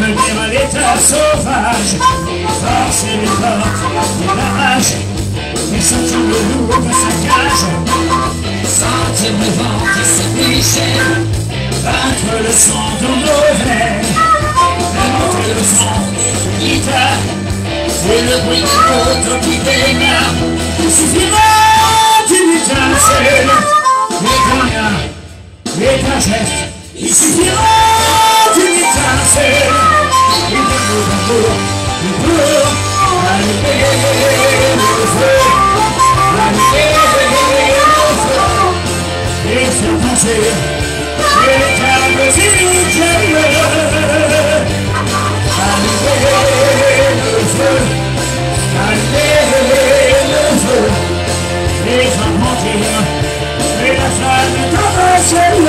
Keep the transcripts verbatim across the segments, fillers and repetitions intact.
revenir à l'état sauvage, forcer les portes, les barrages, et sentir le loup dans sa cage, sentir le vent qui s'affichait, battre le sang dans nos veines, monter le son des guitares, et le bruit de l'autre qui démarre. Il suffira d'une étincelle, et d'un rien, et d'un geste. Il suffira d'une étincelle, et d'un mot d'amour, pour allumer le feu, allumer le feu, et faire danser les câbles inutiles. Allumer le feu, allumer le feu, et faire mentir, et la flamme dans le ciel.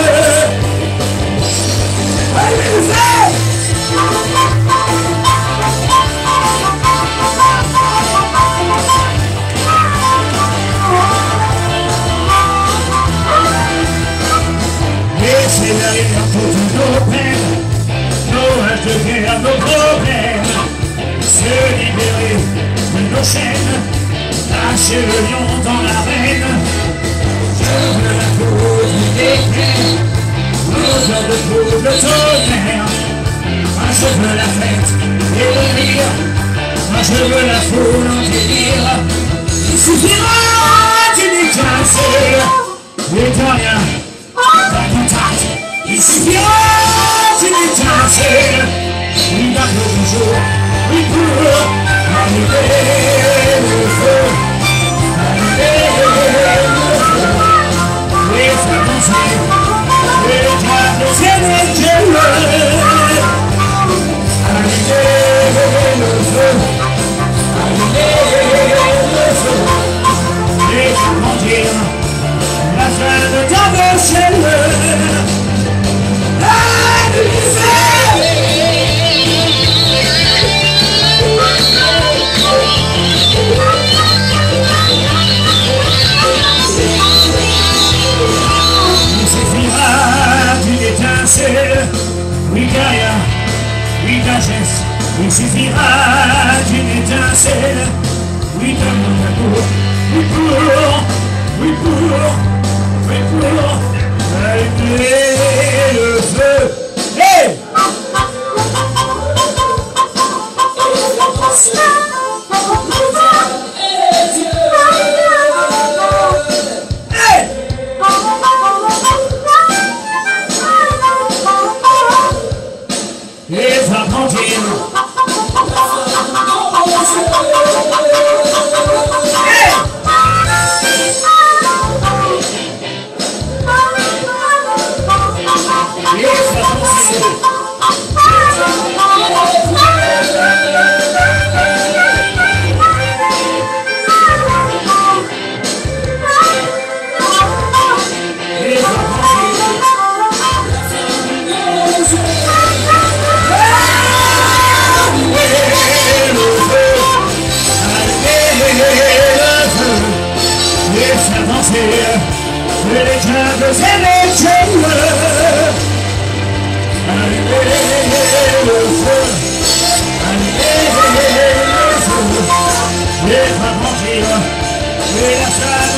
Laissez derrière toutes nos peines, nos haches de guerre, nos problèmes, se libérer de nos chaînes, lâcher le lion dans l'arène. Je veux la cause des plaines, l'odeur de trouble tonnerre. Moi je veux la fête et le rire, moi je veux la foule en délire. Il suffira d'une étincelle et de rien, d'un contact. Il suffira d'une étincelle, une arme de jour, oui pour allumer le feu, allumer le feu, et faire danser les diables et les dieux. Allumer le feu, allumer le feu, et faire mentir la fin de ta ciel. Il suffira d'une étincelle, oui derrière, oui d'un geste. Il suffira d'une étincelle, oui d'un mot d'amour, oui pour, oui pour, oui pour allumer le feu. Hey! Et va grandir. Les diables et les dieux, allumer le feu, allumer le feu, et faire mentir, et la salle.